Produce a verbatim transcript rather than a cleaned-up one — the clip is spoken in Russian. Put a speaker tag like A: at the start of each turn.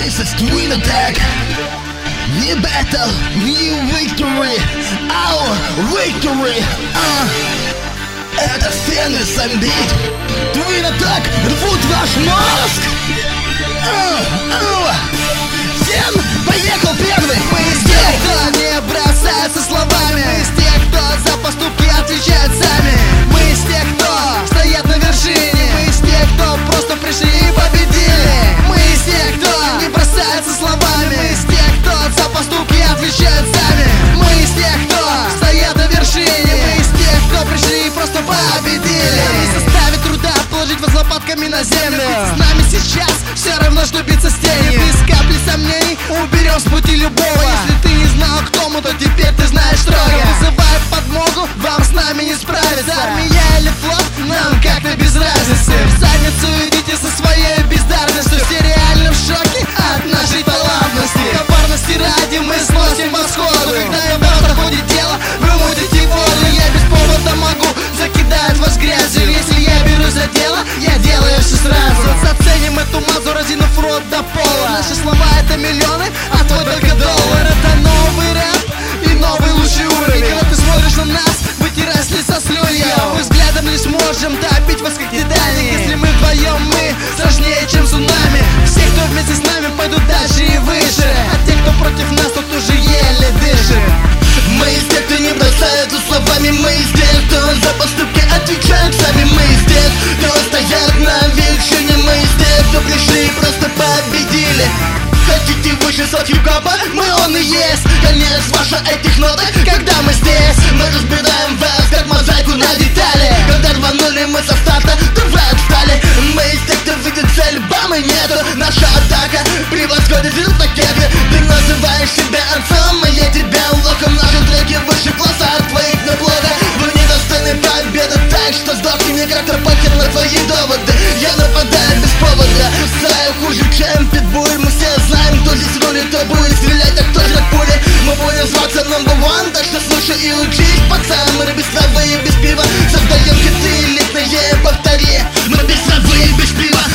A: This is twin attack. New battle, new victory. Our victory. uh. Это Феникс Амбит. Twin attack рвут ваш мозг. uh, uh. Всем поехал первый.
B: Мы из тех, кто не бросается словами. Мы из тех, кто за поступки отвечает сами. Мы из тех, кто стоят на вершине. Мы из тех, кто просто пришли и победили. Мы из тех, кто не бросается словами. Мы из тех, кто за поступки отвечает сами. Мы из тех, кто стоят на вершине. Мы из тех, кто пришли и просто победили. Не составит труда положить вас лопатками на землю. С нами сейчас все равно, что биться с тенью. Без капли сомнений уберем с пути любого. Если ты не знал, кто мы, то теперь ты знаешь строго. Вызывай подмогу, вам с нами не справиться. Армия или флот, нам как-то без разницы. В задницу идите со своей бездарностью. Все реально в шоке от нашей талантности. Коварности ради мы сносим восходу. Когда я вам доходит дело, вы мутите воду. Я без повода могу закидать вас грязью. Если я берусь за дело, я делаю все сразу. Заценим эту мазу, разинув рот до пола. Наши слова это миллионы, а твой только доллар. Это новый рэп и новый лучший уровень. Когда ты смотришь на нас, вытирай с лица слюнью. Мы взглядом не сможем добить вас как Титаник. Если мы вдвоем, мы сложнее, чем цунами. Все, кто вместе с нами, пойдут дальше и выше. А те, кто против нас, тот уже еле дышит.
A: Мы из тех, кто не бросается словами. Мы из тех, кто за поступки отвечают сами. Мы из тех, кто стоят на вершине. Мы из тех, кто пришли и просто победили. Хотите выше сот хип-хопа? Мы он и есть. Конец ваша этих ноток, когда мы здесь. Мы разбираем вас, как мозаику на детали. Когда рванули мы со старта, то вы отстали. Мы из тех, кто видит цель, бам и нету. Наша атака превосходит ракеты. Ты называешь себя отцом, а я тебя лохом. Наши треки выше класса от твоих наплода. Вы недостойны победы, так что сдохни, мне как-то похер на твои доводы. Я нападаю без повода, стаю хуже, чем питбуль. Мы все знаем, кто здесь рулит, кто будет стрелять, а кто жрать пули. Мы будем зваться number one, так что слушай и учись, пацан. Мы без травы и без пива создаем хиты элитные, повтори. Мы без травы и без пива